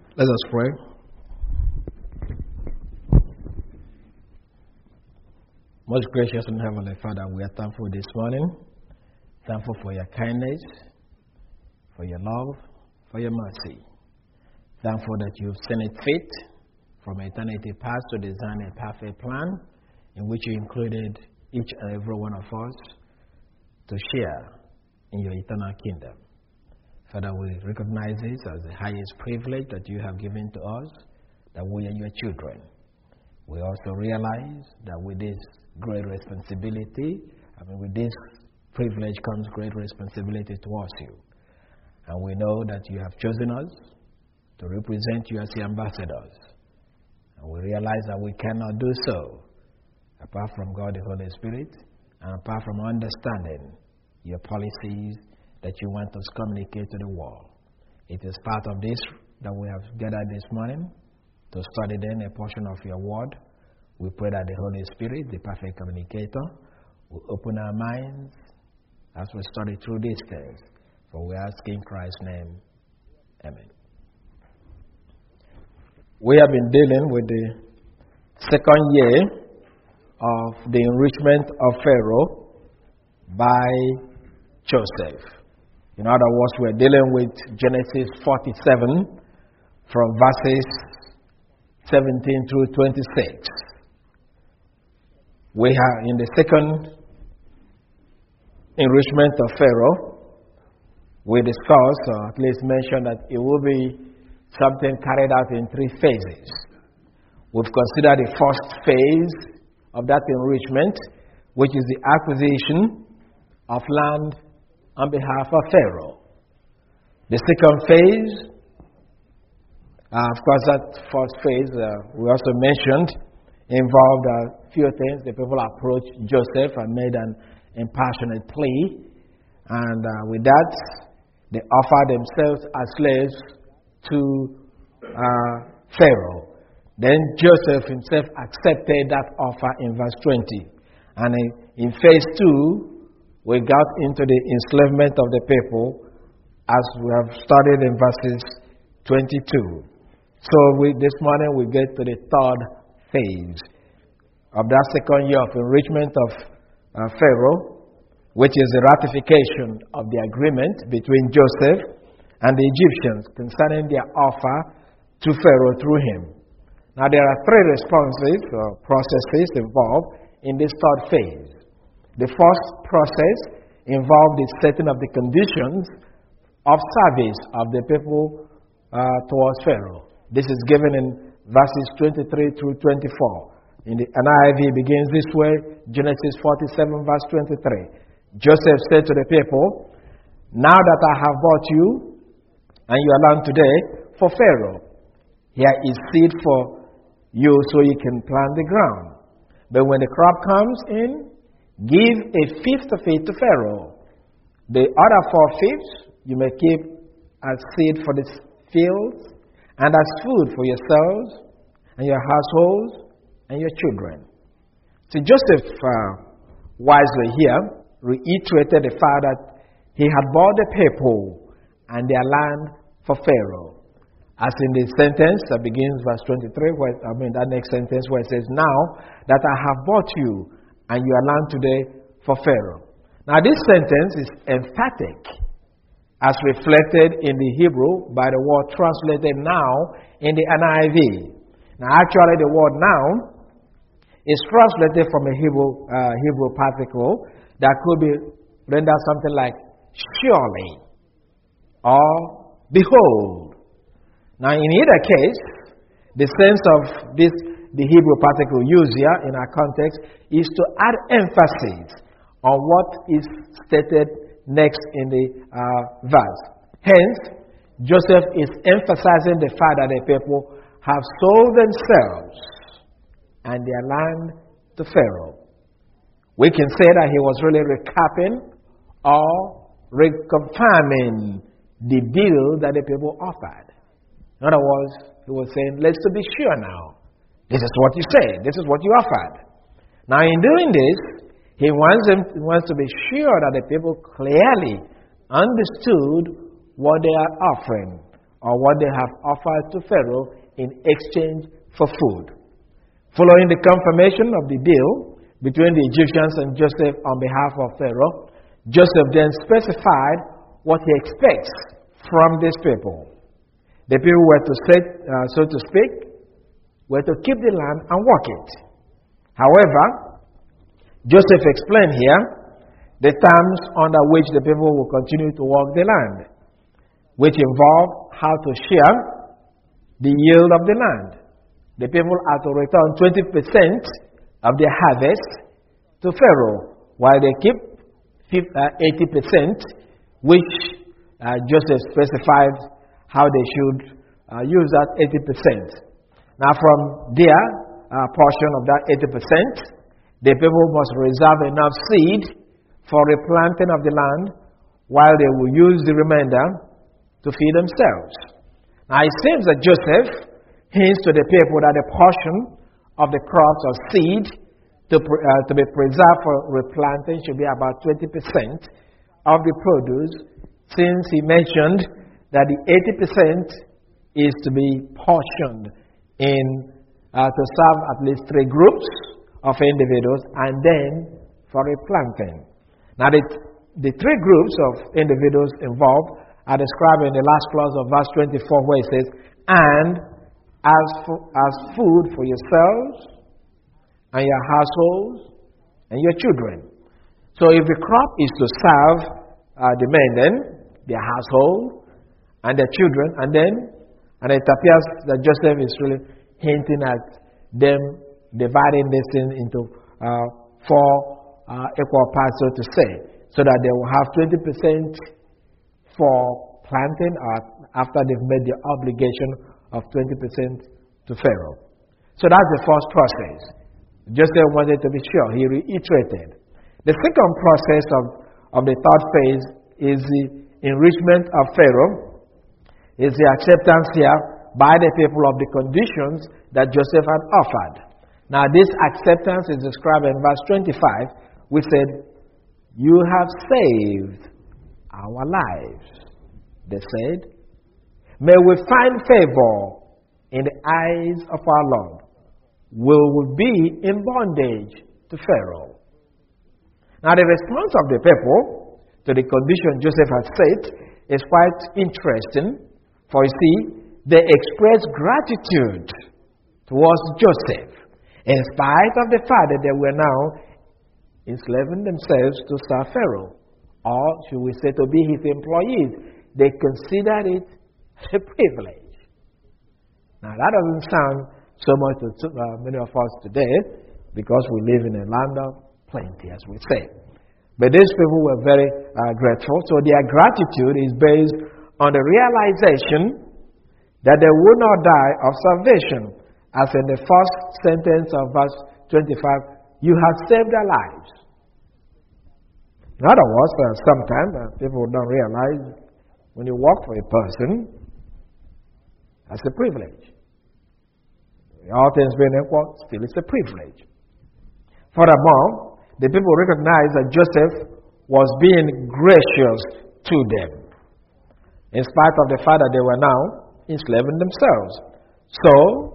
Let us pray. Most gracious and heavenly Father, we are thankful this morning. Thankful for your kindness, for your love, for your mercy. Thankful that you've seen it fit from eternity past to design a perfect plan in which you included each and every one of us to share in your eternal kingdom. Father, we recognize this as the highest privilege that you have given to us, that we are your children. We also realize that with this great responsibility, with this privilege comes great responsibility towards you. And we know that you have chosen us to represent you as your ambassadors. And we realize that we cannot do so apart from God the Holy Spirit and apart from understanding your policies that you want us to communicate to the world. It is part of this that we have gathered this morning to study then a portion of your word. We pray that the Holy Spirit, the perfect communicator, will open our minds as we study through these things. For we ask in Christ's name. Amen. We have been dealing with the second year of the enrichment of Pharaoh by Joseph. In other words, we're dealing with Genesis 47 from verses 17 through 26. We have in the second enrichment of Pharaoh, we discussed, or at least mentioned, that it will be something carried out in three phases. We've considered the first phase of that enrichment, which is the acquisition of land on behalf of Pharaoh. The second phase, of course, that first phase, we also mentioned, involved a few things. The people approached Joseph and made an impassionate plea. And with that, they offered themselves as slaves to Pharaoh. Then Joseph himself accepted that offer in verse 20. And in phase 2, we got into the enslavement of the people as we have studied in verses 22. So this morning we get to the third phase of that second year of enrichment of Pharaoh, which is the ratification of the agreement between Joseph and the Egyptians concerning their offer to Pharaoh through him. Now there are three responses or processes involved in this third phase. The first process involved the setting of the conditions of service of the people towards Pharaoh. This is given in verses 23 through 24. In the NIV begins this way, Genesis 47 verse 23. Joseph said to the people, "Now that I have bought you and your land today for Pharaoh, here is seed for you so you can plant the ground. But when the crop comes in, give a fifth of it to Pharaoh. The other 4/5 you may keep as seed for the fields and as food for yourselves and your households and your children." So Joseph wisely here reiterated the fact that he had bought the people and their land for Pharaoh. As in the sentence that begins verse 23, that next sentence where it says, "Now that I have bought you and your land today for Pharaoh." Now this sentence is emphatic as reflected in the Hebrew by the word translated now in the NIV. Now actually the word now is translated from a Hebrew particle that could be rendered something like surely or behold. Now in either case, the sense of the Hebrew particle used here in our context is to add emphasis on what is stated next in the verse. Hence, Joseph is emphasizing the fact that the people have sold themselves and their land to Pharaoh. We can say that he was really recapping or reconfirming the deal that the people offered. In other words, he was saying, let's be sure now. This is what you said. This is what you offered. Now, in doing this, he wants to be sure that the people clearly understood what they are offering, or what they have offered to Pharaoh in exchange for food. Following the confirmation of the deal between the Egyptians and Joseph on behalf of Pharaoh, Joseph then specified what he expects from these people. The people were to say, so to speak, were to keep the land and work it. However, Joseph explained here the terms under which the people will continue to work the land, which involve how to share the yield of the land. The people are to return 20% of their harvest to Pharaoh, while they keep 80%, which Joseph specified how they should use that 80%. Now, from their portion of that 80%, the people must reserve enough seed for replanting of the land, while they will use the remainder to feed themselves. Now, it seems that Joseph hints to the people that a portion of the crops or seed to be preserved for replanting should be about 20% of the produce, since he mentioned that the 80% is to be portioned in to serve at least 3 groups of individuals, and then for replanting. Now, the 3 groups of individuals involved are described in the last clause of verse 24, where it says, "And as food for yourselves and your households and your children." So if the crop is to serve the men, then their household and their children, and it appears that Joseph is really hinting at them dividing this thing into 4 equal parts, so to say, so that they will have 20% for planting after they've made the obligation of 20% to Pharaoh. So that's the first process. Joseph wanted to be sure. He reiterated. The second process of the third phase is the enrichment of Pharaoh, is the acceptance here by the people of the conditions that Joseph had offered. Now, this acceptance is described in verse 25, which said, "You have saved our lives," they said. "May we find favor in the eyes of our Lord. Will we be in bondage to Pharaoh?" Now, the response of the people to the condition Joseph had set is quite interesting, for you see, they expressed gratitude towards Joseph, in spite of the fact that they were now enslaving themselves to serve Pharaoh, or should we say to be his employees. They considered it a privilege. Now, that doesn't sound so much to many of us today, because we live in a land of plenty, as we say. But these people were very grateful, so their gratitude is based on the realization that they would not die of starvation, as in the first sentence of verse 25, "You have saved their lives." In other words, sometimes people don't realize when you work for a person, that's a privilege. All things being equal, still it's a privilege. Furthermore, the people recognized that Joseph was being gracious to them, in spite of the fact that they were now enslaving themselves. So,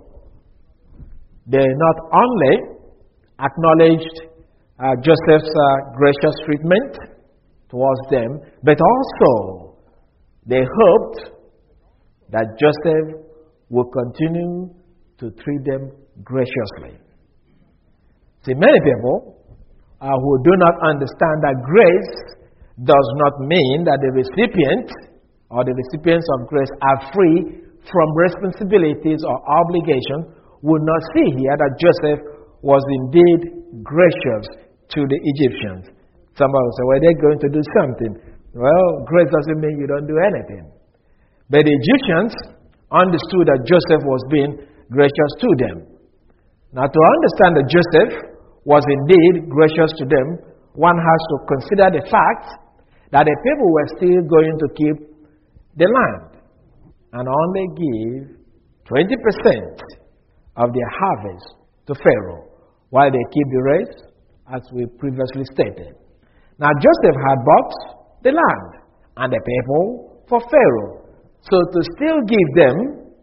they not only acknowledged Joseph's gracious treatment towards them, but also they hoped that Joseph would continue to treat them graciously. See, many people who do not understand that grace does not mean that the recipient or the recipients of grace are free from responsibilities or obligations would not see here that Joseph was indeed gracious to the Egyptians. Somebody will say, "Well, they're going to do something." Well, grace doesn't mean you don't do anything. But the Egyptians understood that Joseph was being gracious to them. Now, to understand that Joseph was indeed gracious to them, one has to consider the fact that the people were still going to keep the land and only give 20% of their harvest to Pharaoh, while they keep the rest, as we previously stated. Now, Joseph had bought the land and the people for Pharaoh. So to still give them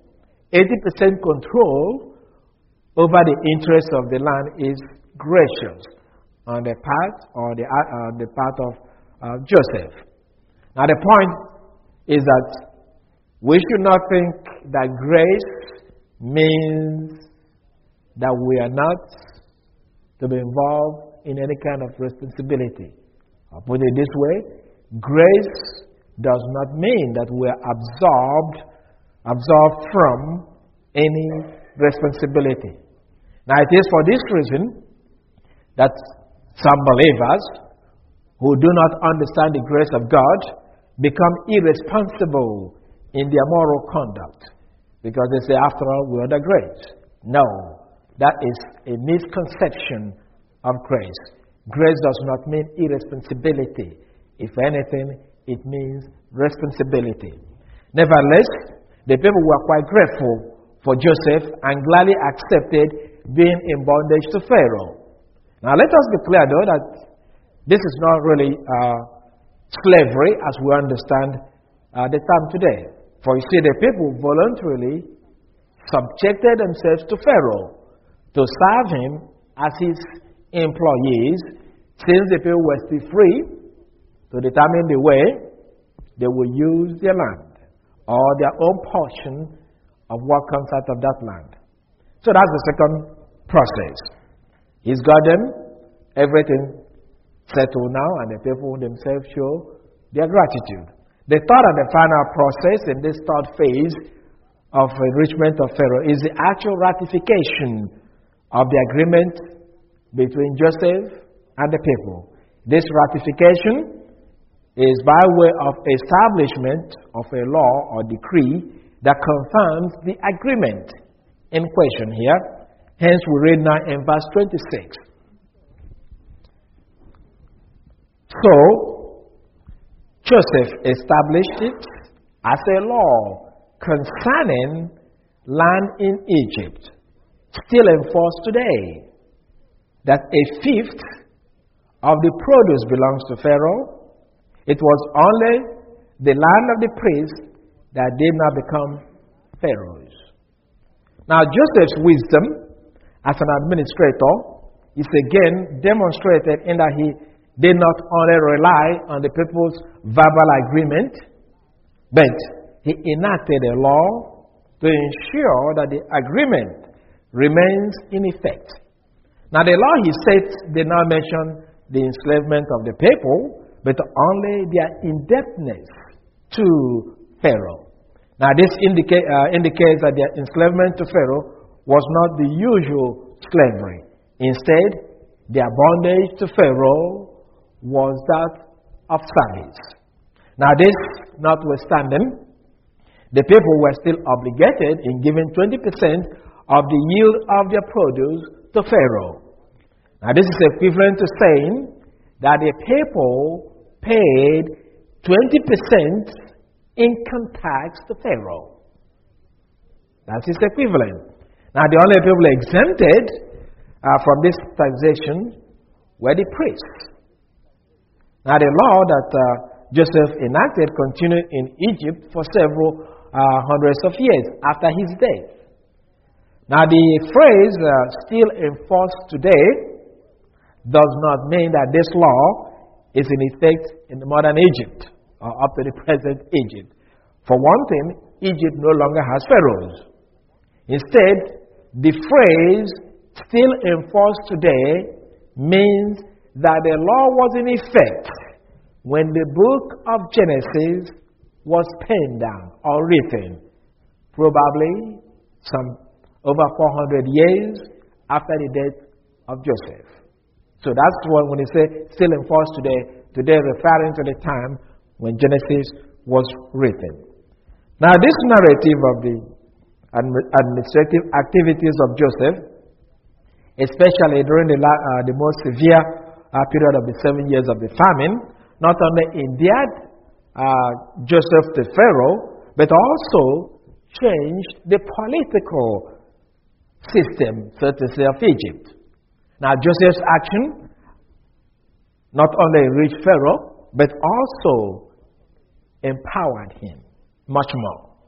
80% control over the interests of the land is gracious on the part of Joseph. Now the point is that we should not think that grace means that we are not to be involved in any kind of responsibility. I'll put it this way, grace does not mean that we are absolved from any responsibility. Now it is for this reason that some believers who do not understand the grace of God become irresponsible in their moral conduct because they say, after all, we are under grace. No, that is a misconception of grace. Grace does not mean irresponsibility. If anything, it means responsibility. Nevertheless, the people were quite grateful for Joseph and gladly accepted being in bondage to Pharaoh. Now let us be clear though that this is not really slavery as we understand the term today. For you see, the people voluntarily subjected themselves to Pharaoh to serve him as his employees, since the people were still free to determine the way they will use their land or their own portion of what comes out of that land. So that's the second process. He's got them, everything settled now, and the people themselves show their gratitude. The third and the final process in this third phase of enrichment of Pharaoh is the actual ratification of the agreement between Joseph and the people. This ratification is by way of establishment of a law or decree that confirms the agreement in question here. Hence we read now in verse 26. So Joseph established it as a law concerning land in Egypt, still enforced today, that a fifth of the produce belongs to Pharaoh. It was only the land of the priests that did not become Pharaoh's. Now Joseph's wisdom as an administrator is again demonstrated in that he did not only rely on the people's verbal agreement, but he enacted a law to ensure that the agreement remains in effect. Now the law he set did not mention the enslavement of the people, but only their indebtedness to Pharaoh. Now this indicates that their enslavement to Pharaoh was not the usual slavery. Instead, their bondage to Pharaoh was that of service. Now this notwithstanding, the people were still obligated in giving 20% of the yield of their produce to Pharaoh. Now this is equivalent to saying that the people paid 20% income tax to Pharaoh. That's its equivalent. Now the only people exempted from this taxation were the priests. Now the law that Joseph enacted continued in Egypt for several hundreds of years after his death. Now the phrase still enforced today does not mean that this law is in effect in the modern Egypt or up to the present Egypt. For one thing, Egypt no longer has pharaohs. Instead, the phrase still enforced today means that the law was in effect when the book of Genesis was penned down or written, probably some over 400 years after the death of Joseph. So that's when he says still enforced today referring to the time when Genesis was written. Now this narrative of the administrative activities of Joseph, especially during the most severe period of the 7 years of the famine, not only endeared Joseph to Pharaoh, but also changed the political system, so to say, of Egypt. Now Joseph's action not only enriched Pharaoh, but also empowered him much more.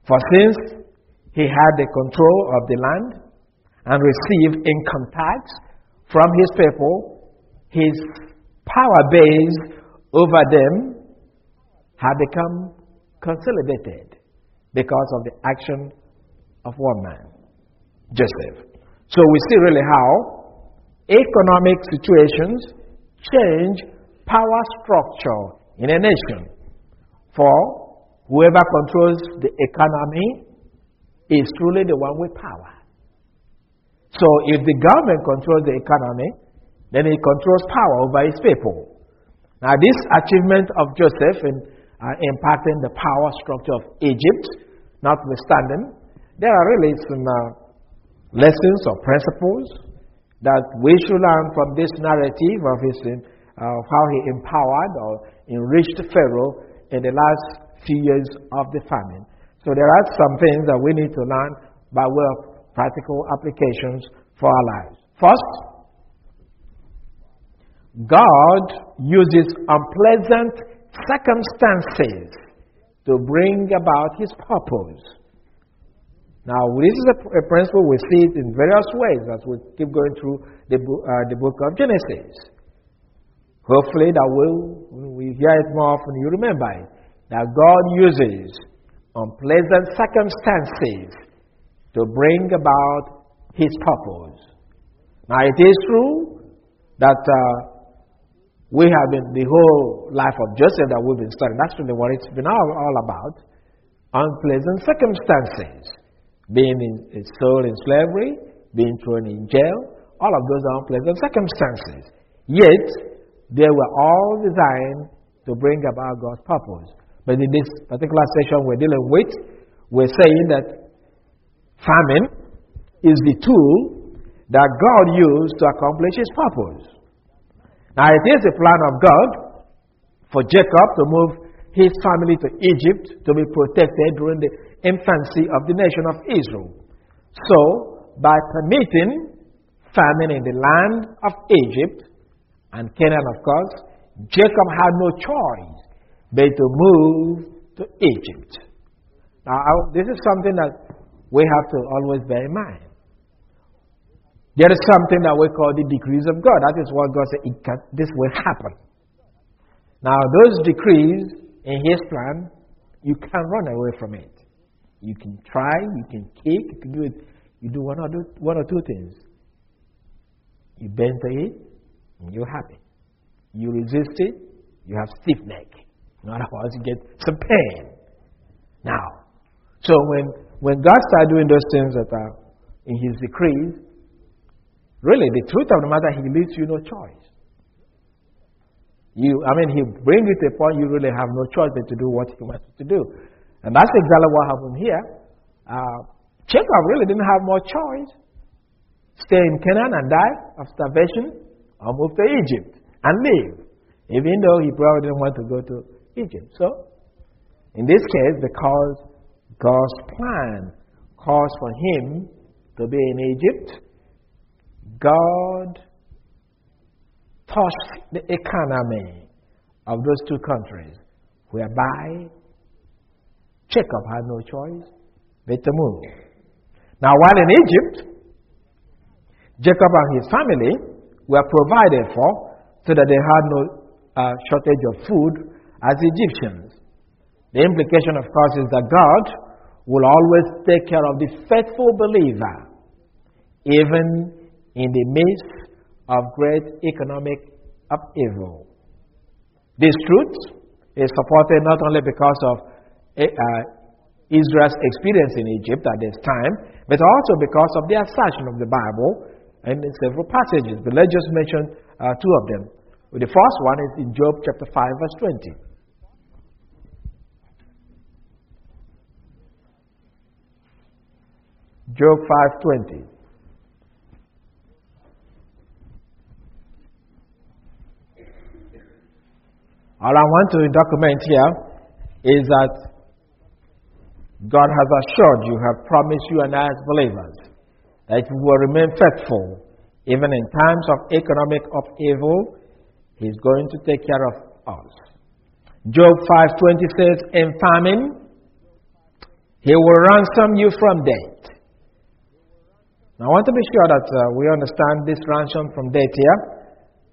For since he had the control of the land and received income tax from his people, his power base over them had become consolidated because of the action of one man, Joseph. So we see really how economic situations change power structure in a nation. For whoever controls the economy is truly the one with power. So if the government controls the economy, then it controls power over its people. Now this achievement of Joseph in impacting the power structure of Egypt, notwithstanding, there are really some lessons or principles that we should learn from this narrative of how he empowered or enriched Pharaoh in the last few years of the famine. So there are some things that we need to learn by way of practical applications for our lives. First, God uses unpleasant circumstances to bring about his purpose. Now, this is a principle we see it in various ways as we keep going through the book of Genesis. Hopefully that when we hear it more often, you remember it, that God uses unpleasant circumstances to bring about his purpose. Now, it is true that we have been, the whole life of Joseph that we've been studying, that's really what it's been all about. Unpleasant circumstances. Being sold in slavery, being thrown in jail, all of those are unpleasant circumstances. Yet, they were all designed to bring about God's purpose. But in this particular section we're dealing with, we're saying that famine is the tool that God used to accomplish his purpose. Now, it is the plan of God for Jacob to move his family to Egypt to be protected during the infancy of the nation of Israel. So, by permitting famine in the land of Egypt and Canaan, of course, Jacob had no choice but to move to Egypt. Now, this is something that we have to always bear in mind. There is something that we call the decrees of God. That is what God said, this will happen. Now, those decrees in his plan, you can't run away from it. You can try, you can kick, you can do it. You do one or two things. You bend to it, and you're happy. You resist it, you have stiff neck. In other words, you get some pain. Now, so when God started doing those things that are in his decrees, really the truth of the matter, he leaves you no choice. He brings you to a point you really have no choice but to do what he wants you to do. And that's exactly what happened here. Jacob really didn't have more choice. Stay in Canaan and die of starvation, or move to Egypt and live, even though he probably didn't want to go to Egypt. So, in this case, because God's plan calls for him to be in Egypt, God touched the economy of those two countries, whereby Jacob had no choice but to move. Now, while in Egypt, Jacob and his family were provided for so that they had no shortage of food as Egyptians. The implication, of course, is that God will always take care of the faithful believer, even in the midst of great economic upheaval. This truth is supported not only because of Israel's experience in Egypt at this time, but also because of the assertion of the Bible and in several passages. But let's just mention two of them. The first one is in Job chapter 5, verse 20. Job 5:20. All I want to document here is that God has assured you, have promised you and I as believers, that if we will remain faithful, even in times of economic upheaval, he's going to take care of us. Job 5:20 says, in famine, He will ransom you from death. Now, I want to be sure that we understand this ransom from death here.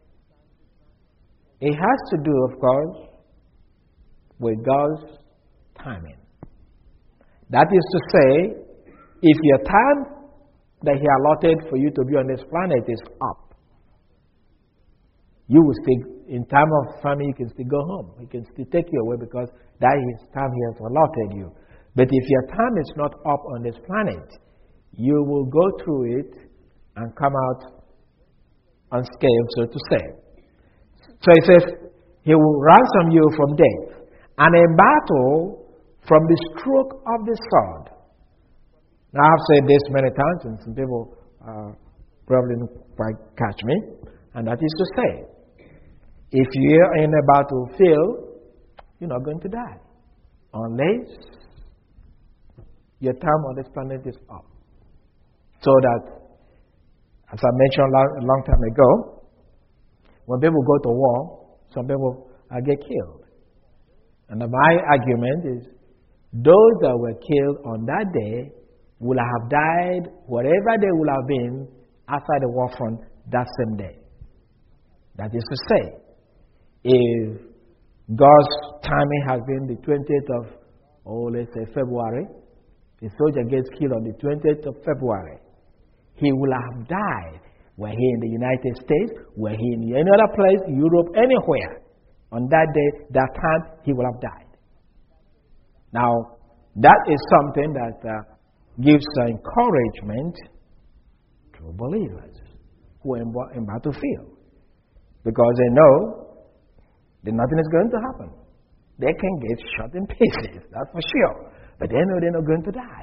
It has to do, of course, with God's timing. That is to say, if your time that He allotted for you to be on this planet is up, you will still, in time of famine, you can still go home. He can still take you away because that is time He has allotted you. But if your time is not up on this planet, you will go through it and come out unscathed, so to say. So He says, He will ransom you from death and a battle from the stroke of the sword. Now, I've said this many times, and some people probably don't quite catch me, and that is to say, if you're in a battlefield, you're not going to die unless your time on this planet is up. So that, as I mentioned a long time ago, when people go to war, some people get killed. And my argument is, those that were killed on that day will have died wherever they will have been outside the war front that same day. That is to say, if God's timing has been the 20th of, let's say February, the soldier gets killed on the 20th of February, he will have died. Were he in the United States, were he in any other place, Europe, anywhere, on that day, that time, he will have died. Now, that is something that gives encouragement to believers who are in battlefield. Because they know that nothing is going to happen. They can get shot in pieces, that's for sure. But they know they're not going to die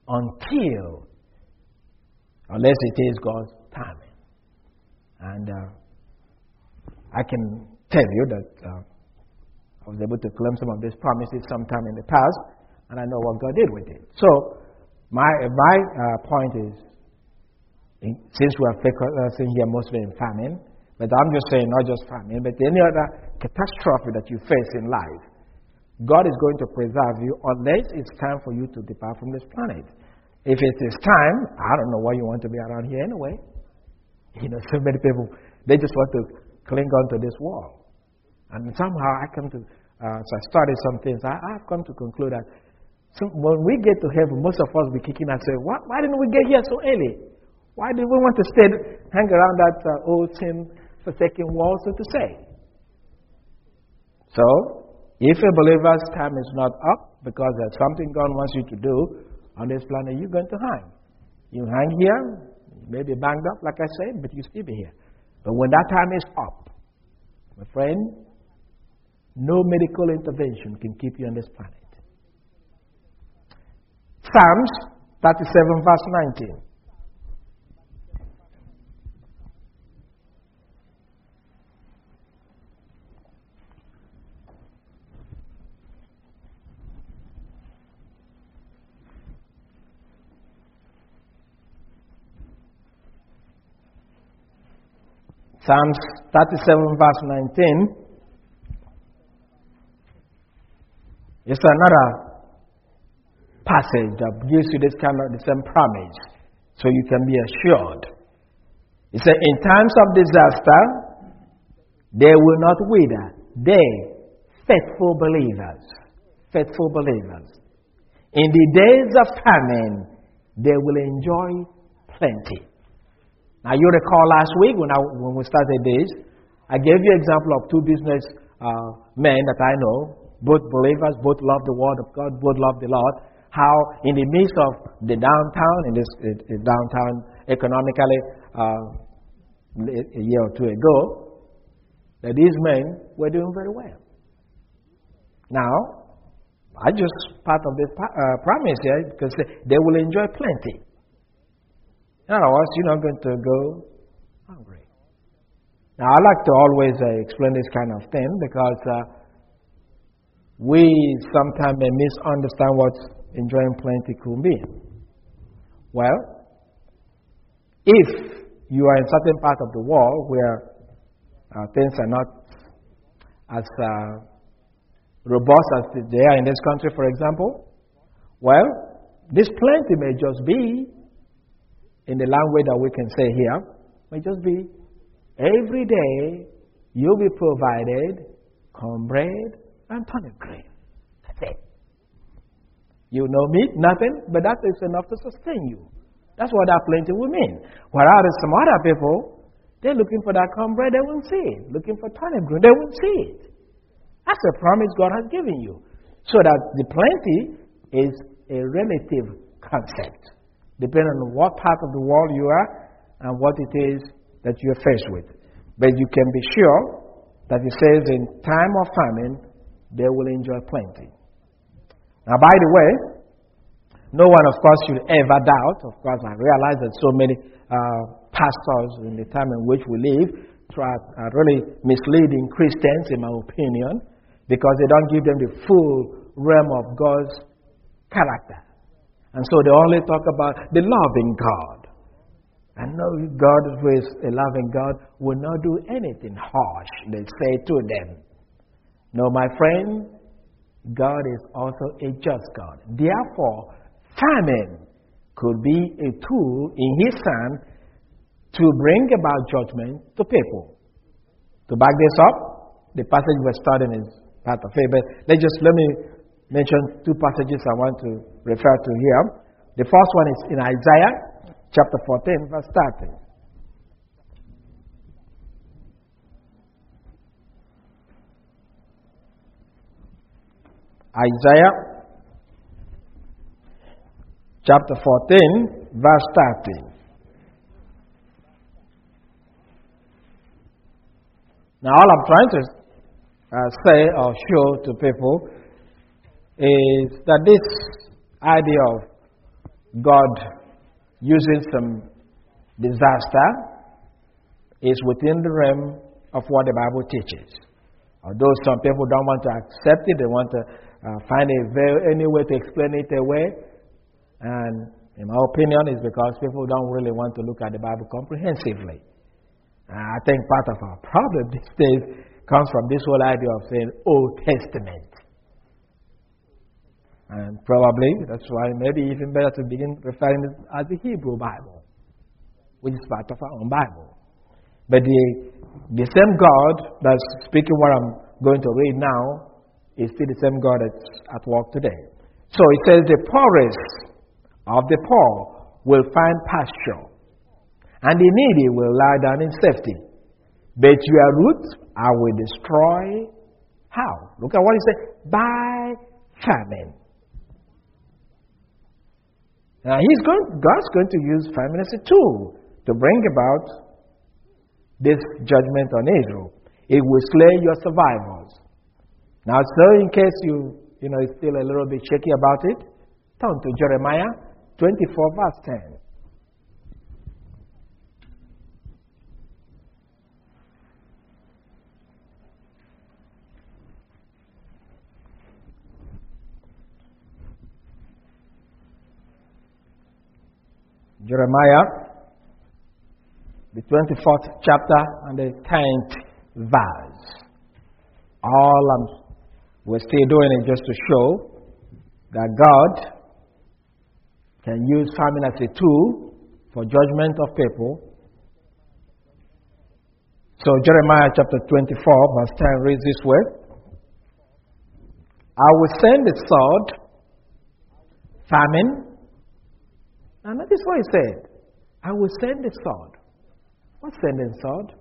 unless it is God's timing. And I can tell you that I was able to claim some of these promises sometime in the past, and I know what God did with it. So, my point is, since we are focusing here mostly in famine, but I'm just saying not just famine, but any other catastrophe that you face in life, God is going to preserve you unless it's time for you to depart from this planet. If it is time, I don't know why you want to be around here anyway. So many people, they just want to cling on to this wall. And somehow I come to, as I studied some things, I've come to conclude that when we get to heaven, most of us will be kicking and saying, why didn't we get here so early? Why did we want to hang around that old sin-forsaken wall, so to say? So, if a believer's time is not up because there's something God wants you to do on this planet, you're going to hang. You hang here, you may be banged up, like I said, but you still be here. But when that time is up, my friend, no medical intervention can keep you on this planet. Psalms 37, verse 19. Psalms 37, verse 19. It's another passage that gives you this kind of the same promise, so you can be assured. It says, in times of disaster, they will not wither. They, faithful believers. In the days of famine, they will enjoy plenty. Now, you recall last week when we started this, I gave you an example of two business men that I know, both believers, both love the Word of God, both love the Lord. How in the midst of the downtown, in this downtown economically a year or two ago, that these men were doing very well. Now, I just part of this promise here because they will enjoy plenty. In other words, you're not going to go hungry. Now, I like to always explain this kind of thing because we sometimes may misunderstand what enjoying plenty could mean. Well, if you are in certain part of the world where things are not as robust as they are in this country, for example, well, This plenty may just be, in the language that we can say here, may just be every day you'll be provided cornbread and turnip grain. That's it. You know meat, nothing, but that is enough to sustain you. That's what that plenty will mean. Whereas some other people, they're looking for that cornbread, they won't see it. Looking for turnip grain, they won't see it. That's a promise God has given you. So that the plenty is a relative concept, depending on what part of the world you are and what it is that you're faced with. But you can be sure that it says in time of famine, they will enjoy plenty. Now, by the way, no one, of course, should ever doubt. Of course, I realize that so many pastors in the time in which we live are really misleading Christians, in my opinion, because they don't give them the full realm of God's character. And so they only talk about the loving God. And no, God who is a loving God will not do anything harsh, they say to them. No, my friend, God is also a just God. Therefore, famine could be a tool in His hand to bring about judgment to people. To back this up, the passage we're studying is part of it, but let me mention two passages I want to refer to here. The first one is in Isaiah chapter 14, verse 30. Isaiah chapter 14, verse 30. Now, all I'm trying to say or show to people is that this idea of God using some disaster is within the realm of what the Bible teaches. Although some people don't want to accept it, they want to find any way to explain it away. And in my opinion, it's because people don't really want to look at the Bible comprehensively. I think part of our problem these days comes from this whole idea of saying Old Testament. And probably that's why maybe even better to begin referring to it as the Hebrew Bible, which is part of our own Bible. But the same God that's speaking what I'm going to read now is still the same God that's at work today. So it says, the poorest of the poor will find pasture, and the needy will lie down in safety. But your roots I will destroy. How? Look at what he said. By famine. Now God's going to use famine as a tool to bring about this judgment on Israel. It will slay your survivors. Now, so in case you still a little bit shaky about it, turn to Jeremiah 24, verse 10. Jeremiah, the 24th chapter and the 10th verse. All we're still doing it just to show that God can use famine as a tool for judgment of people. So Jeremiah chapter 24 verse 10 reads this way. I will send the sword, famine. And notice what he said. I will send the sword. What's sending sword?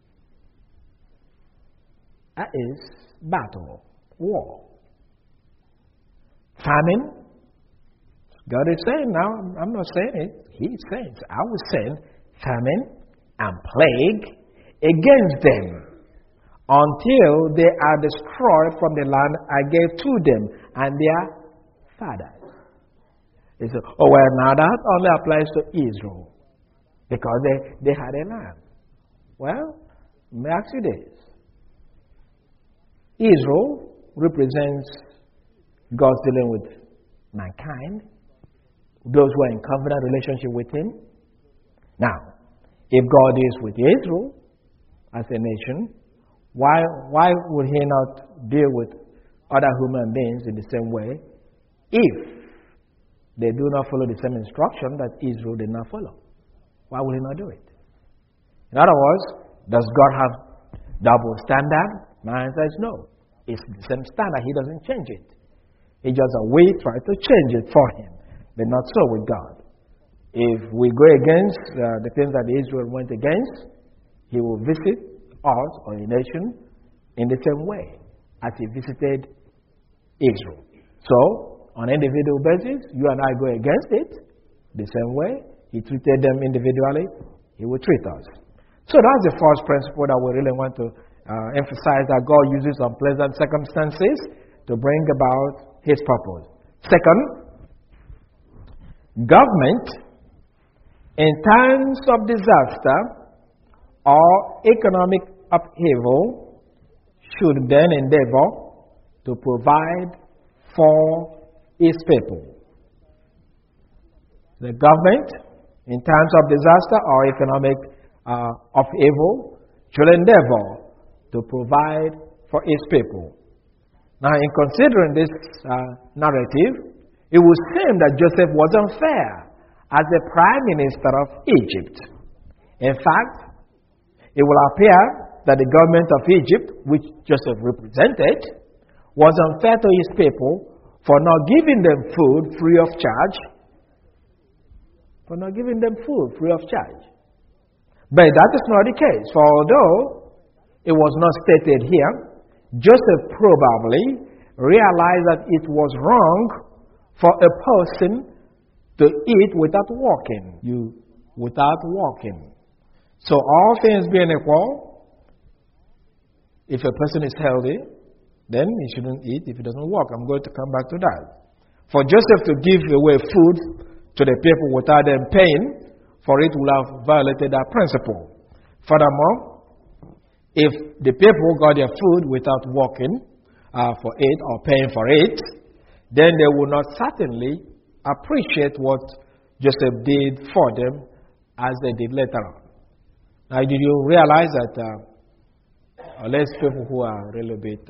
That is battle, war. Famine. God is saying now, I'm not saying it. He's saying, I will send famine and plague against them until they are destroyed from the land I gave to them and their fathers. He said, oh, well, now that only applies to Israel because they had a land. Well, let me ask you this. Israel represents God's dealing with mankind, those who are in covenant relationship with Him. Now, if God is with Israel as a nation, why would He not deal with other human beings in the same way if they do not follow the same instruction that Israel did not follow. Why will he not do it? In other words, does God have double standard? My answer is no. It's the same standard. He doesn't change it. It's just that we try to change it for him, but not so with God. If we go against the things that Israel went against, he will visit us or a nation in the same way as he visited Israel. So, on an individual basis, you and I go against it the same way. He treated them individually, he will treat us. So that's the first principle that we really want to emphasize, that God uses unpleasant circumstances to bring about his purpose. Second, government in times of disaster or economic upheaval should then endeavor to provide for its people. The government in times of disaster or economic upheaval should endeavor to provide for its people. Now, in considering this narrative, it would seem that Joseph was unfair as the prime minister of Egypt. In fact, it will appear that the government of Egypt, which Joseph represented, was unfair to his people for not giving them food free of charge. For not giving them food free of charge. But that is not the case. For although it was not stated here, Joseph probably realized that it was wrong for a person to eat without walking. Without walking. So all things being equal, if a person is healthy, then he shouldn't eat if he doesn't walk. I'm going to come back to that. For Joseph to give away food to the people without them paying for it will have violated that principle. Furthermore, if the people got their food without working for it or paying for it, then they will not certainly appreciate what Joseph did for them as they did later on. Now, did you realize that unless people who are really bit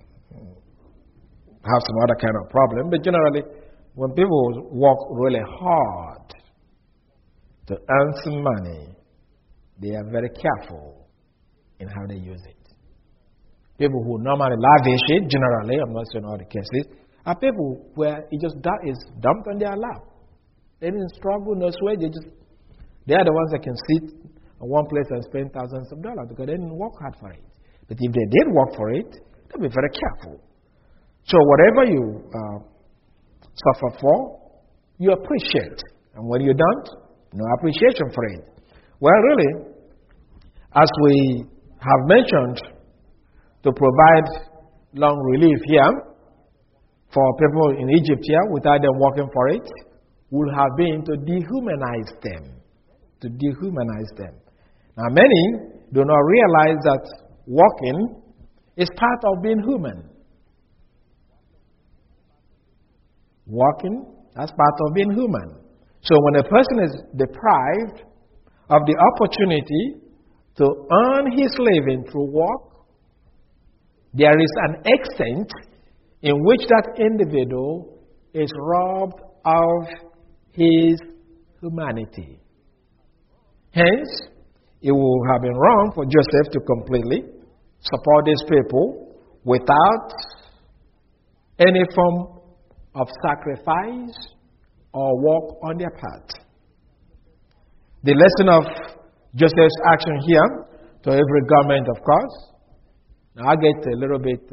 have some other kind of problem, but generally, when people work really hard to earn some money, they are very careful in how they use it. People who normally lavish it, generally, I'm not saying all the cases, are people where it just is dumped on their lap. They didn't struggle, no sweat, they are the ones that can sit in one place and spend thousands of dollars because they didn't work hard for it. But if they did work for it, they'll be very careful. So whatever you suffer for, you appreciate. And when you don't, no appreciation for it. Well, really, as we have mentioned, to provide long relief here for people in Egypt here without them working for it, would have been to dehumanize them. To dehumanize them. Now, many do not realize that working is part of being human. Working, that's part of being human. So when a person is deprived of the opportunity to earn his living through work, there is an extent in which that individual is robbed of his humanity. Hence, it would have been wrong for Joseph to completely support these people without any form of sacrifice or work on their part. The lesson of Joseph's action here, to every government, of course. Now, I get a little bit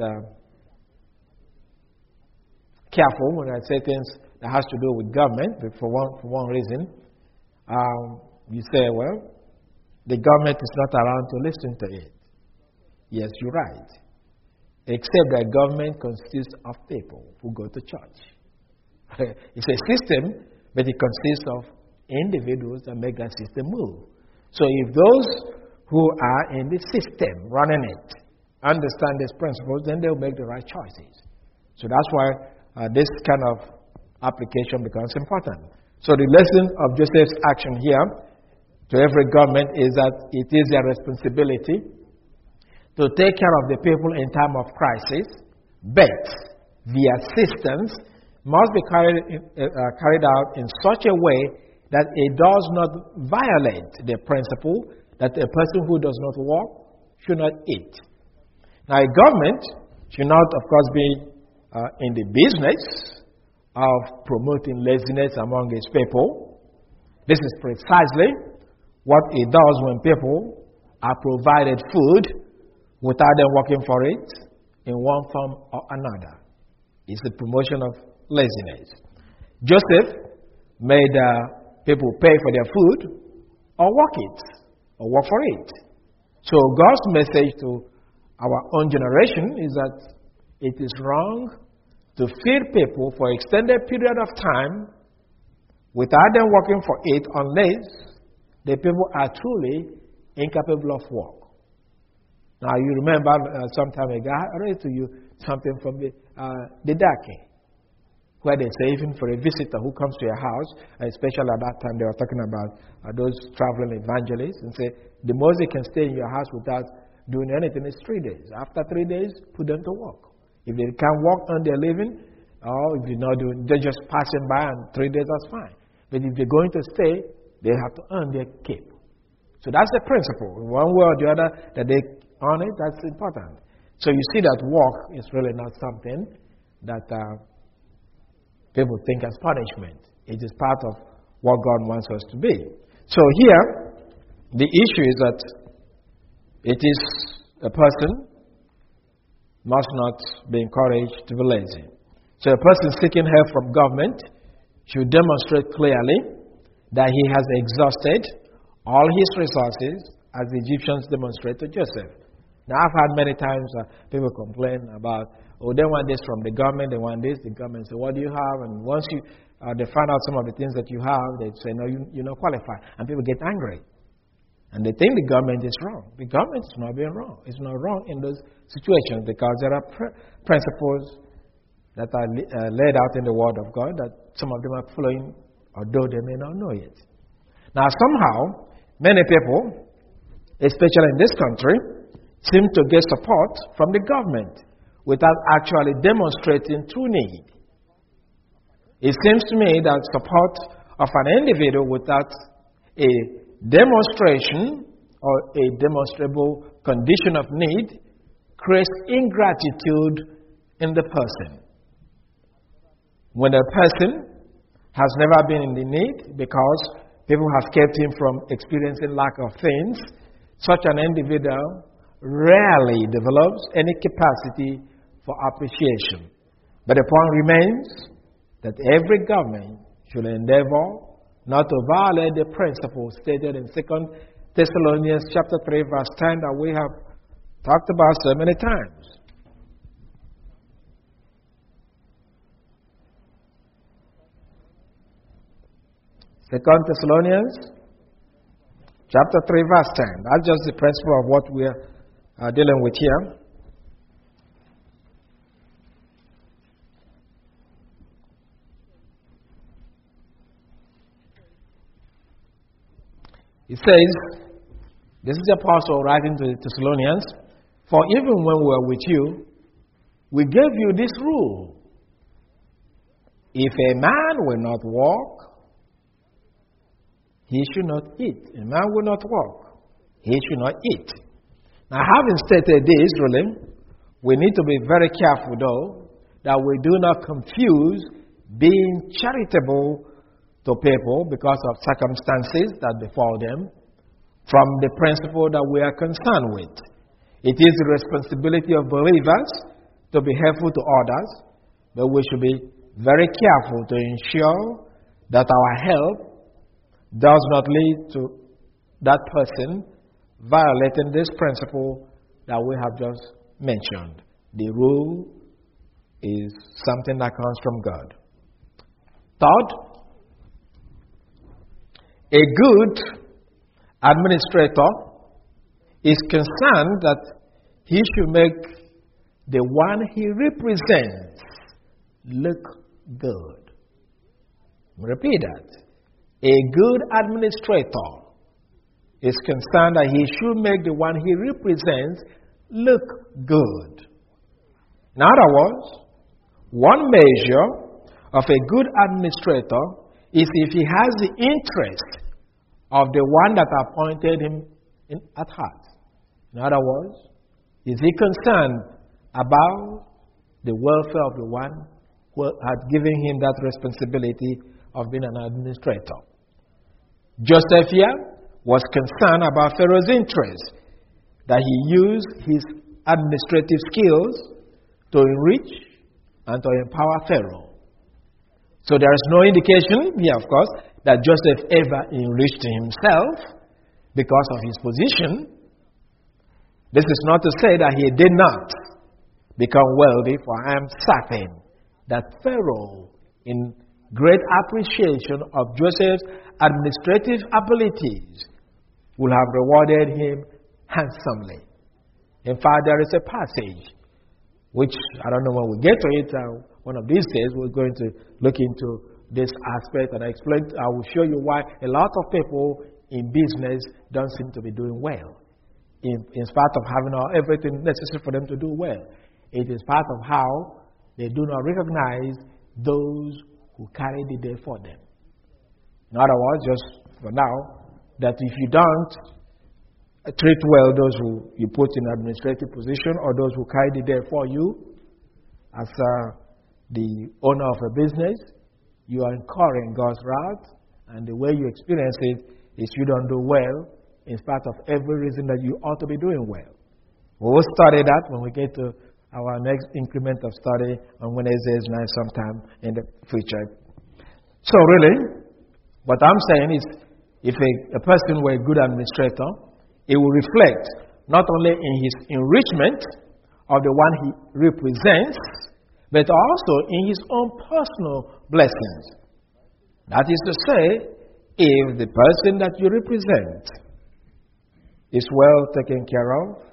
careful when I say things that has to do with government, but for one reason. You say, well, the government is not around to listen to it. Yes, you're right. Except that government consists of people who go to church. It's a system, but it consists of individuals that make that system move. So if those who are in the system running it understand these principles, then they'll make the right choices. So that's why this kind of application becomes important. So the lesson of Joseph's action here to every government is that it is their responsibility to take care of the people in time of crisis, but the assistance must be carried out in such a way that it does not violate the principle that a person who does not work should not eat. Now, a government should not, of course, be in the business of promoting laziness among its people. This is precisely what it does when people are provided food without them working for it in one form or another. It's the promotion of laziness. Joseph made people pay for their food or work for it. So God's message to our own generation is that it is wrong to feed people for an extended period of time without them working for it unless the people are truly incapable of work. Now, you remember some time ago, I read to you something from the Dake, where they say even for a visitor who comes to your house, especially at that time they were talking about those traveling evangelists, and say the most they can stay in your house without doing anything is 3 days. After 3 days, put them to work. If they can't work on their living, or if they're not doing, they're just passing by and 3 days, that's fine. But if they're going to stay, they have to earn their keep. So that's the principle. One way or the other that they earn it, that's important. So you see that work is really not something that people think as punishment. It is part of what God wants us to be. So here, the issue is that it is a person must not be encouraged to be lazy. So a person seeking help from government should demonstrate clearly that he has exhausted all his resources as the Egyptians demonstrate to Joseph. Now, I've had many times people complain about, they want this from the government, they want this, the government says, what do you have? And once they find out some of the things that you have, they say, no, you're not qualified. And people get angry. And they think the government is wrong. The government is not being wrong. It's not wrong in those situations because there are principles that are laid out in the Word of God that some of them are following, although they may not know it. Now, somehow, many people, especially in this country, seem to get support from the government without actually demonstrating true need. It seems to me that support of an individual without a demonstration or a demonstrable condition of need creates ingratitude in the person. When a person has never been in the need because people have kept him from experiencing lack of things, such an individual rarely develops any capacity for appreciation. But the point remains that every government should endeavor not to violate the principles stated in 2 Thessalonians chapter 3, verse 10 that we have talked about so many times. Second Thessalonians chapter 3, verse 10. That's just the principle of what we are dealing with here. It says, this is the apostle writing to the Thessalonians, for even when we were with you, we gave you this rule. If a man will not walk, he should not eat. A man will not walk, he should not eat. Now, having stated this, really, we need to be very careful, though, that we do not confuse being charitable to people because of circumstances that befall them from the principle that we are concerned with. It is the responsibility of believers to be helpful to others, but we should be very careful to ensure that our help does not lead to that person violating this principle that we have just mentioned. The rule is something that comes from God. Third, a good administrator is concerned that he should make the one he represents look good. Repeat that. A good administrator is concerned that he should make the one he represents look good. In other words, one measure of a good administrator is if he has the interest of the one that appointed him at heart. In other words, is he concerned about the welfare of the one who had given him that responsibility of being an administrator? Joseph here was concerned about Pharaoh's interest, that he used his administrative skills to enrich and to empower Pharaoh. So there is no indication here, of course, that Joseph ever enriched himself because of his position. This is not to say that he did not become wealthy, for I am certain that Pharaoh, in great appreciation of Joseph's administrative abilities, will have rewarded him handsomely. In fact, there is a passage which, I don't know when we get to it, one of these days we're going to look into this aspect, and I will show you why a lot of people in business don't seem to be doing well. In spite of having everything necessary for them to do well, it is part of how they do not recognize those who carry the day for them. In other words, just for now, that if you don't treat well those who you put in administrative position or those who carry the day for you, as the owner of a business, you are incurring God's wrath, and the way you experience it is you don't do well in spite of every reason that you ought to be doing well. We will study that when we get to our next increment of study on Wednesdays night sometime in the future. So really, what I'm saying is, if a person were a good administrator, it will reflect not only in his enrichment of the one he represents, but also in his own personal blessings. That is to say, if the person that you represent is well taken care of,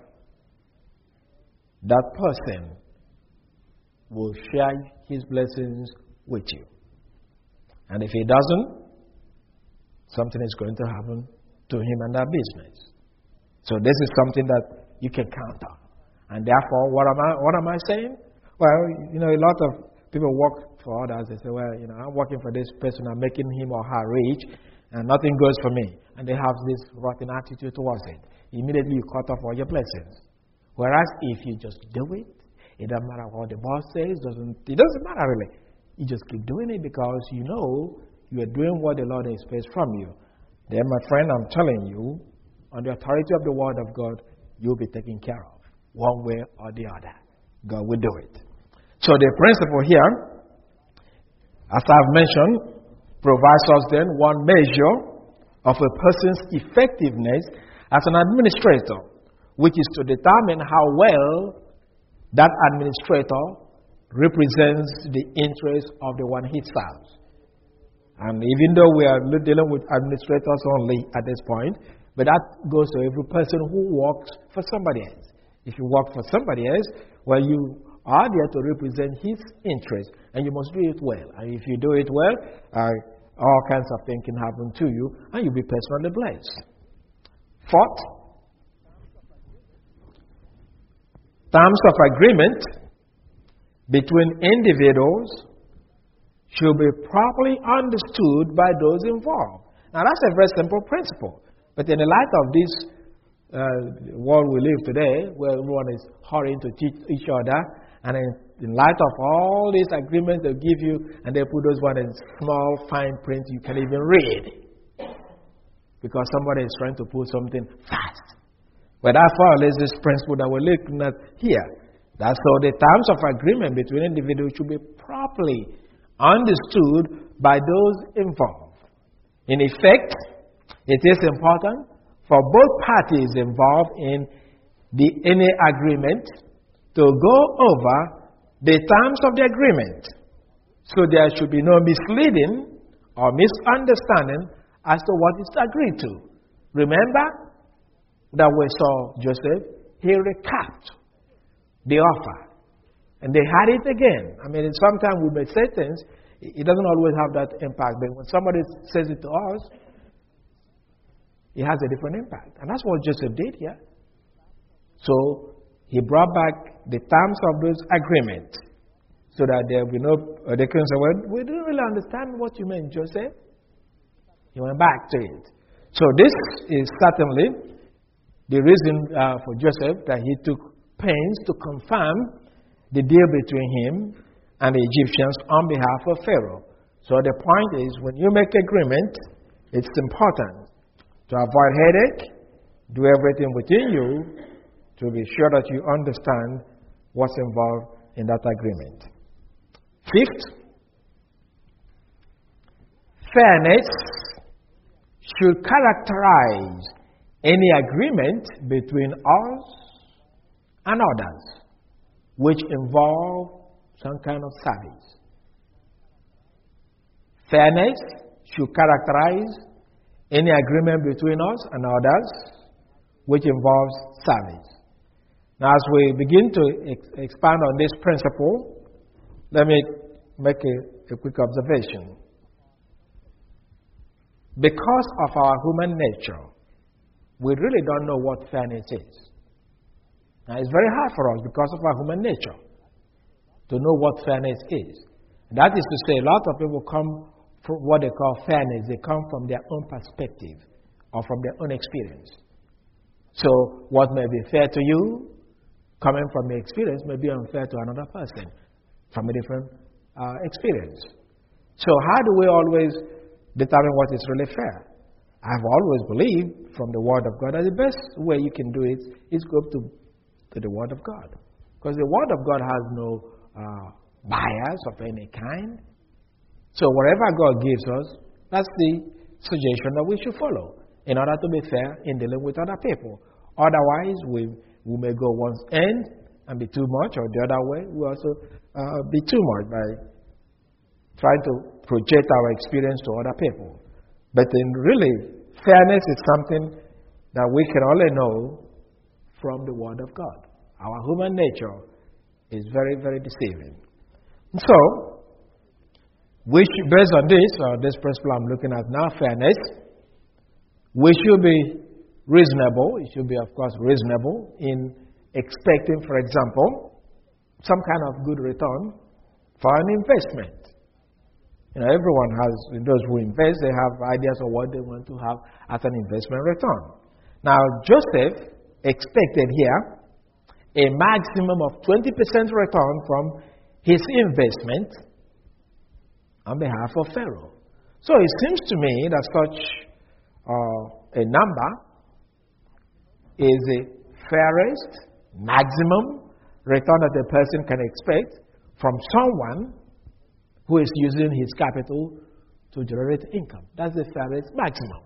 that person will share his blessings with you. And if he doesn't, something is going to happen to him and that business. So this is something that you can count on. And therefore, what am I saying? Well, a lot of people work for others. They say, well, I'm working for this person, I'm making him or her rich, and nothing goes for me. And they have this rotten attitude towards it. Immediately you cut off all your blessings. Whereas if you just do it, it doesn't matter what the boss says, it doesn't matter really. You just keep doing it because you know you are doing what the Lord expects from you. Then, my friend, I'm telling you, on the authority of the Word of God, you'll be taken care of, one way or the other. God will do it. So the principle here, as I've mentioned, provides us then one measure of a person's effectiveness as an administrator, which is to determine how well that administrator represents the interests of the one he serves. And even though we are dealing with administrators only at this point, but that goes to every person who works for somebody else. If you work for somebody else, well, you are there to represent his interests, and you must do it well. And if you do it well, all kinds of things can happen to you, and you'll be personally blessed. Fourth, terms of agreement between individuals should be properly understood by those involved. Now, that's a very simple principle. But in the light of this world we live today, where everyone is hurrying to teach each other, and in light of all these agreements they give you, and they put those ones in small, fine print you can't even read, because somebody is trying to put something fast. But that follows this principle that we're looking at here. That's so the terms of agreement between individuals should be properly understood by those involved. In effect, it is important for both parties involved in any agreement to go over the terms of the agreement, so there should be no misleading or misunderstanding as to what is agreed to. Remember that we saw Joseph, he recapped the offer, and they had it again. I mean, sometimes we may say things, it doesn't always have that impact, but when somebody says it to us, it has a different impact. And that's what Joseph did here. So he brought back the terms of those agreements so that there will be no, they can say, well, we didn't really understand what you meant, Joseph. He went back to it. So this is certainly the reason for Joseph that he took pains to confirm the deal between him and the Egyptians on behalf of Pharaoh. So the point is, when you make agreement, it's important to avoid headache, do everything within you to be sure that you understand what's involved in that agreement. Fifth, fairness should characterize any agreement between us and others which involve some kind of service. Fairness should characterize any agreement between us and others which involves service. Now, as we begin to expand on this principle, let me make a quick observation. Because of our human nature, we really don't know what fairness is. Now, it's very hard for us because of our human nature to know what fairness is. That is to say, a lot of people come from what they call fairness. They come from their own perspective or from their own experience. So, what may be fair to you, coming from your experience, may be unfair to another person from a different experience. So, how do we always determine what is really fair? I've always believed from the Word of God that the best way you can do it is go to the Word of God. Because the Word of God has no bias of any kind. So whatever God gives us, that's the suggestion that we should follow in order to be fair in dealing with other people. Otherwise, we may go one end and be too much, or the other way, we also be too much by trying to project our experience to other people. But in really, fairness is something that we can only know from the Word of God. Our human nature is very, very deceiving. So, we should, based on this principle I'm looking at now, fairness, we should be reasonable. It should be, of course, reasonable in expecting, for example, some kind of good return for an investment. You know, everyone has, those who invest, they have ideas of what they want to have as an investment return. Now, Joseph expected here a maximum of 20% return from his investment on behalf of Pharaoh. So it seems to me that such a number is the fairest maximum return that a person can expect from someone who is using his capital to generate income. That's the fairest maximum.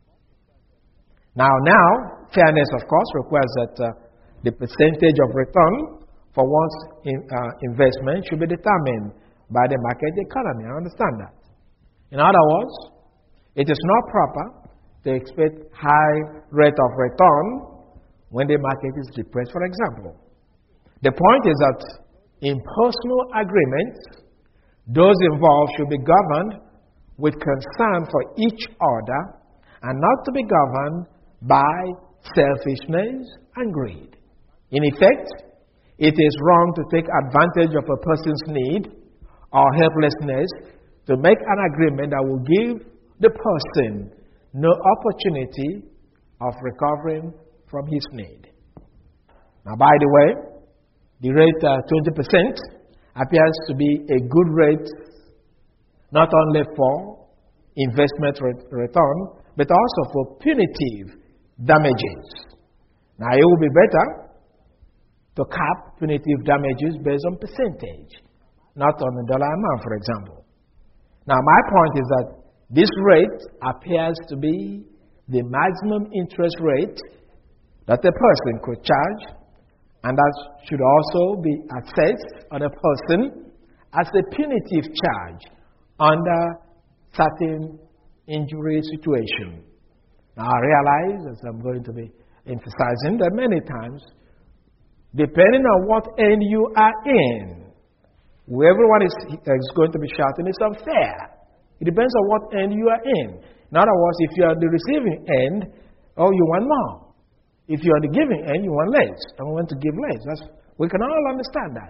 Now, fairness, of course, requires that the percentage of return for one's investment should be determined by the market economy. I understand that. In other words, it is not proper to expect high rate of return when the market is depressed, for example. The point is that in personal agreements, those involved should be governed with concern for each other and not to be governed by selfishness and greed. In effect, it is wrong to take advantage of a person's need or helplessness to make an agreement that will give the person no opportunity of recovering from his need. Now, by the way, the rate 20% appears to be a good rate not only for investment return, but also for punitive damages. Now, it would be better to cap punitive damages based on percentage, not on the dollar amount, for example. Now, my point is that this rate appears to be the maximum interest rate that a person could charge, and that should also be assessed on a person as a punitive charge under certain injury situation. Now, I realize, as I'm going to be emphasizing, that many times, depending on what end you are in, where everyone is going to be shouting, it's unfair. It depends on what end you are in. In other words, if you are the receiving end, you want more. If you are the giving end, you want less. And we want to give less. We can all understand that.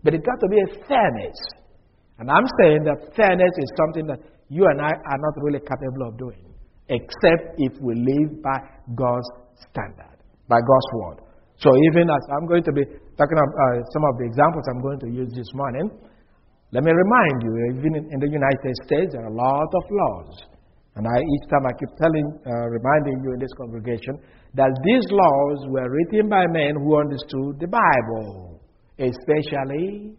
But it's got to be a fairness. And I'm saying that fairness is something that you and I are not really capable of doing, except if we live by God's standard, by God's word. So even as I'm going to be talking about some of the examples I'm going to use this morning, let me remind you, even in the United States, there are a lot of laws. And each time I keep reminding you in this congregation that these laws were written by men who understood the Bible, especially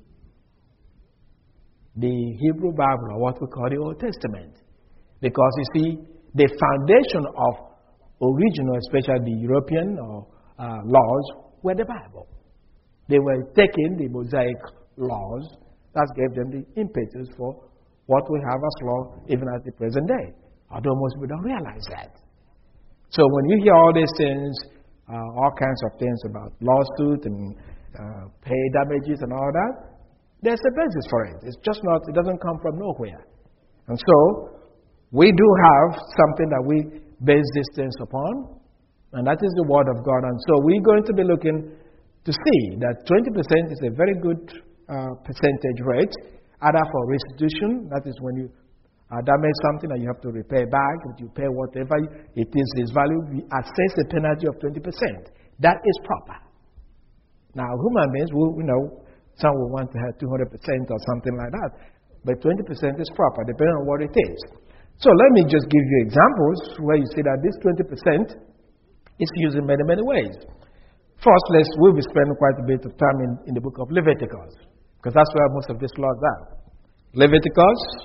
the Hebrew Bible, or what we call the Old Testament. Because you see, the foundation of original, especially the European laws, were the Bible. They were taking the Mosaic laws that gave them the impetus for what we have as law even at the present day. Although most people don't realize that. So when you hear all these things, all kinds of things about lawsuit and pay damages and all that, there's a basis for it. It's just not, it doesn't come from nowhere. And so, we do have something that we base these things upon, and that is the Word of God. And so, we're going to be looking to see that 20% is a very good percentage rate, either for restitution, that is when you damage something and you have to repay back, if you pay whatever it is its value, we assess a penalty of 20%. That is proper. Now, human beings will, some will want to have 200% or something like that. But 20% is proper, depending on what it is. So let me just give you examples where you see that this 20% is used in many, many ways. First, we'll be spending quite a bit of time in the book of Leviticus, because that's where most of these laws are. Leviticus.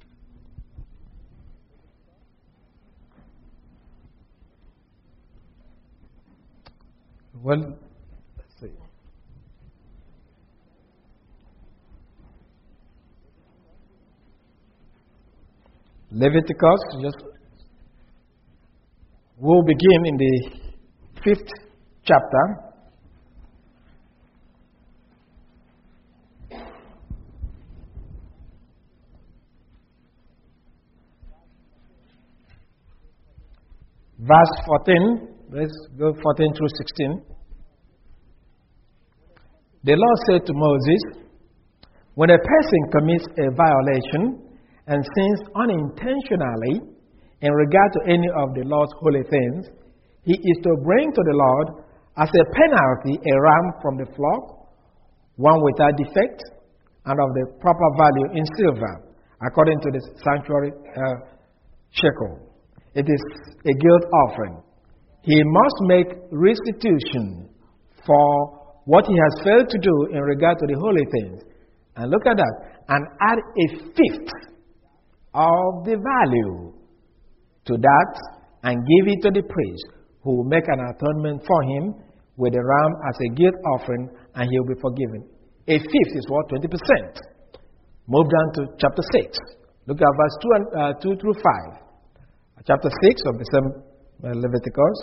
Well, let's see. Leviticus, we'll begin in the 5th chapter. Verse 14, let's go 14 through 16. The Lord said to Moses, when a person commits a violation and sins unintentionally in regard to any of the Lord's holy things, he is to bring to the Lord as a penalty a ram from the flock, one without defect, and of the proper value in silver, according to the sanctuary shekel. It is a guilt offering. He must make restitution for what he has failed to do in regard to the holy things. And look at that. And add a fifth of the value to that and give it to the priest, who will make an atonement for him with the ram as a guilt offering, and he will be forgiven. A fifth is what? 20%. Move down to chapter 6. Look at verse 2 through 5. Chapter 6 of the same Leviticus.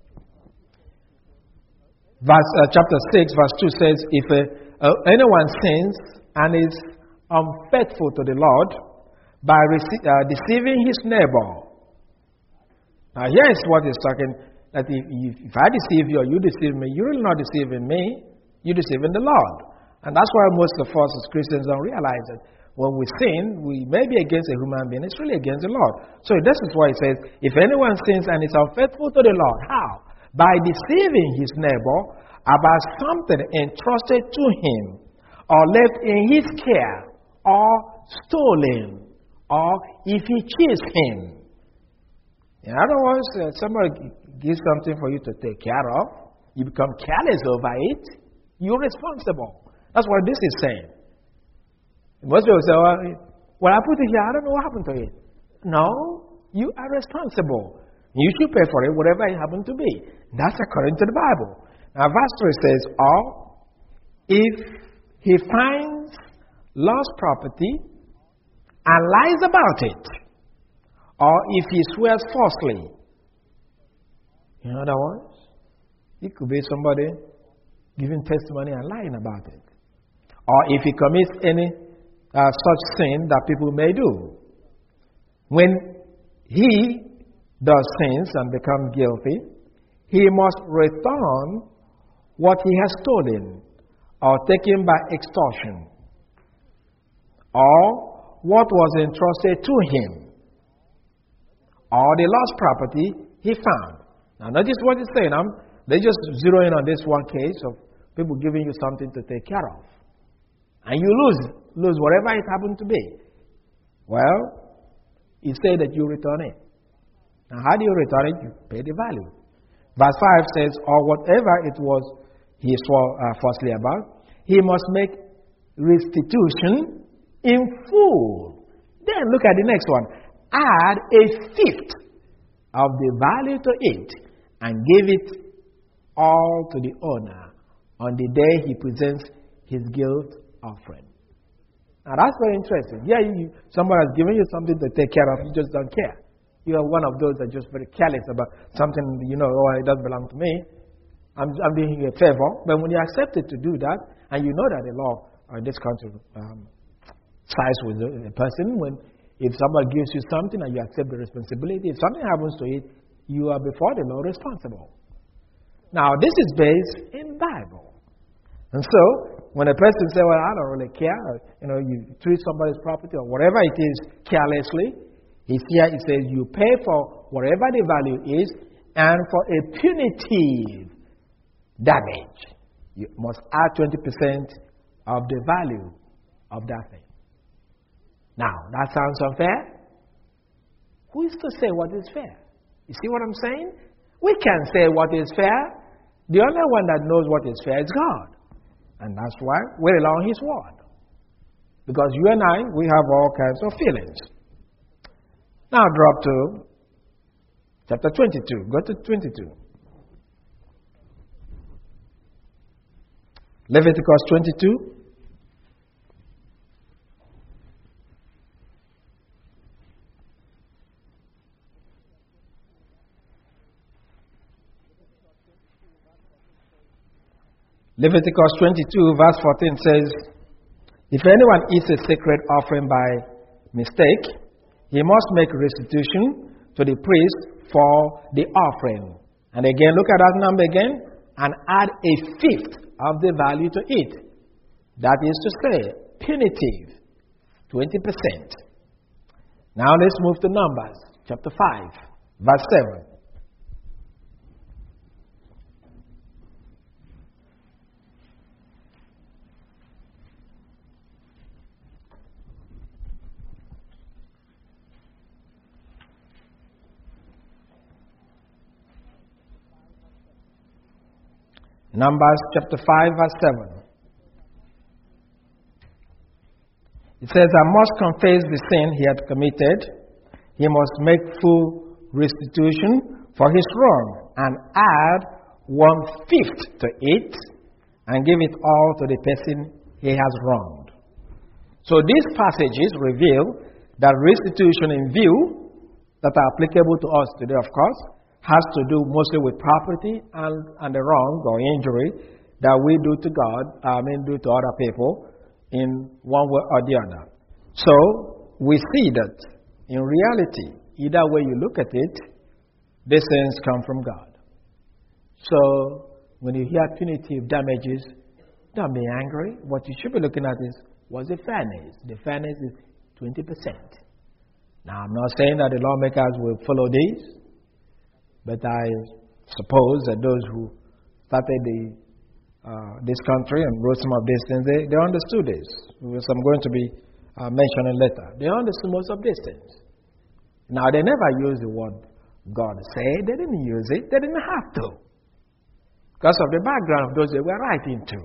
Chapter 6, verse 2 says, if anyone sins and is unfaithful to the Lord by deceiving his neighbor. Now here is what he's talking, that if I deceive you or you deceive me, you're really not deceiving me, you're deceiving the Lord. And that's why most of us as Christians don't realize that when we sin, we may be against a human being, it's really against the Lord. So this is why it says, if anyone sins and is unfaithful to the Lord, how? By deceiving his neighbor about something entrusted to him, or left in his care, or stolen, or if he cheats him. In other words, somebody gives something for you to take care of, you become careless over it, you're responsible. That's what this is saying. Most people say, well, I put it here, I don't know what happened to it. No, you are responsible. You should pay for it, whatever it happened to be. That's according to the Bible. Now, verse 3 says, or if he finds lost property and lies about it, or if he swears falsely. In other words, it could be somebody giving testimony and lying about it. Or if he commits any such sin that people may do. When he does sins and becomes guilty, he must return what he has stolen, or taken by extortion, or what was entrusted to him, or the lost property he found. Now, notice what it's saying. They just zero in on this one case of people giving you something to take care of. And you lose whatever it happened to be. Well, he said that you return it. Now, how do you return it? You pay the value. Verse 5 says, or whatever it was he swore falsely about, he must make restitution in full. Then look at the next one. Add a fifth of the value to it and give it all to the owner on the day he presents his guilt offering. Now that's very interesting. Yeah, somebody has given you something to take care of, you just don't care. You are one of those that are just very careless about something, oh, it doesn't belong to me. I'm doing you a favor. But when you accept it to do that, and you know that the law in this country sides with a person, if somebody gives you something and you accept the responsibility, if something happens to it, you are before the law responsible. Now, this is based in Bible. And so, when a person says, well, I don't really care, you treat somebody's property or whatever it is carelessly, here it says you pay for whatever the value is, and for a punitive damage, you must add 20% of the value of that thing. Now, that sounds unfair? Who is to say what is fair? You see what I'm saying? We can't say what is fair. The only one that knows what is fair is God. And that's why we rely on His Word. Because you and I, we have all kinds of feelings. Now drop to chapter 22. Go to 22. Leviticus 22. Leviticus 22 verse 14 says, if anyone eats a sacred offering by mistake, he must make restitution to the priest for the offering. And again, look at that number again, and add a fifth of the value to it. That is to say, punitive, 20%. Now let's move to Numbers, chapter 5, verse 7. Numbers chapter 5 verse 7. It says, I must confess the sin he had committed. He must make full restitution for his wrong and add 1/5 to it and give it all to the person he has wronged. So these passages reveal that restitution in view that are applicable to us today, of course, has to do mostly with property and the wrong or injury that we do to God, do to other people in one way or the other. So we see that in reality, either way you look at it, these sins come from God. So when you hear punitive damages, don't be angry. What you should be looking at is, what's the fairness? The fairness is 20%. Now I'm not saying that the lawmakers will follow these, but I suppose that those who started this country and wrote some of these things, they understood this, which I'm going to be mentioning later. They understood most of these things. Now, they never used the word God said. They didn't use it. They didn't have to, because of the background of those they were writing to.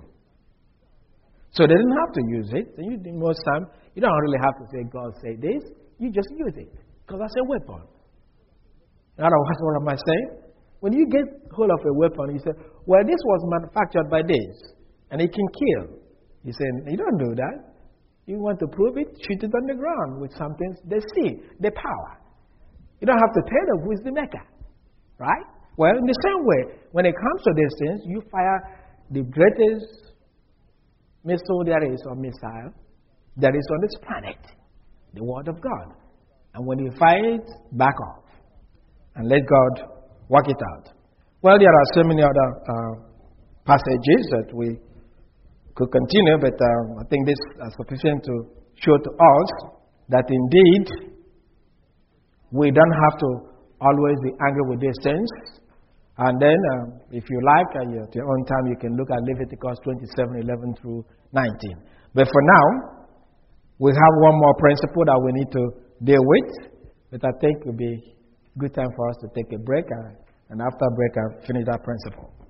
So they didn't have to use it. And most time, you don't really have to say God said this. You just use it, because that's a weapon. Now, what am I saying? When you get hold of a weapon, you say, well, this was manufactured by this, and it can kill. You say, you don't do that. You want to prove it? Shoot it on the ground with something they see, the power. You don't have to tell them who is the maker. Right? Well, in the same way, when it comes to these things, you fire the greatest missile there is, or missile that is on this planet, the Word of God. And when you fire it, back off and let God work it out. Well, there are so many other passages that we could continue, but I think this is sufficient to show to us that indeed we don't have to always be angry with these things. And then, if you like, at your own time, you can look at Leviticus 27:11 through 19. But for now, we have one more principle that we need to deal with. But I think it would be a good time for us to take a break. And after break, I'll finish that principle.